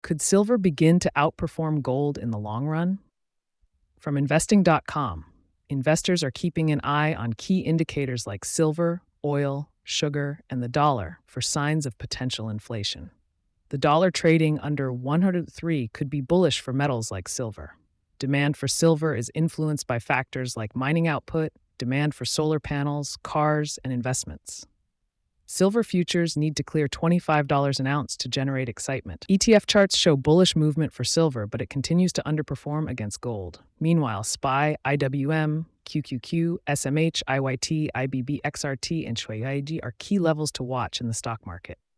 Could silver begin to outperform gold in the long run? From investing.com, investors are keeping an eye on key indicators like silver, oil, sugar, and the dollar for signs of potential inflation. The dollar trading under 103 could be bullish for metals like silver. Demand for silver is influenced by factors like mining output, demand for solar panels, cars, and investments. Silver futures need to clear $25 an ounce to generate excitement. ETF charts show bullish movement for silver, but it continues to underperform against gold. Meanwhile, SPY, IWM, QQQ, SMH, IYT, IBB, XRT, and XYG are key levels to watch in the stock market.